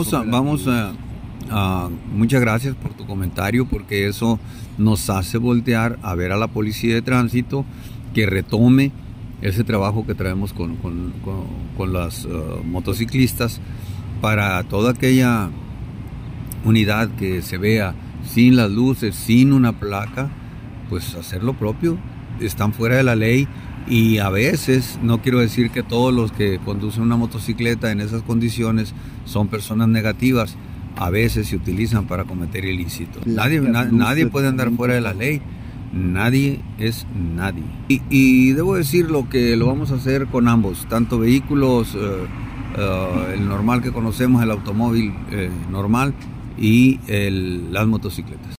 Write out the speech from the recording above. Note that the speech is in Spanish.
muchas gracias por tu comentario, porque eso nos hace voltear a ver a la policía de tránsito que retome ese trabajo que traemos con las motociclistas, para toda aquella unidad que se vea sin las luces, sin una placa, pues hacer lo propio. Están fuera de la ley, y a veces, no quiero decir que todos los que conducen una motocicleta en esas condiciones son personas negativas, a veces se utilizan para cometer ilícitos. Nadie puede andar fuera de la ley. Nadie es nadie. Y debo decir que lo vamos a hacer con ambos, tanto vehículos, el normal que conocemos, el automóvil normal, y las motocicletas.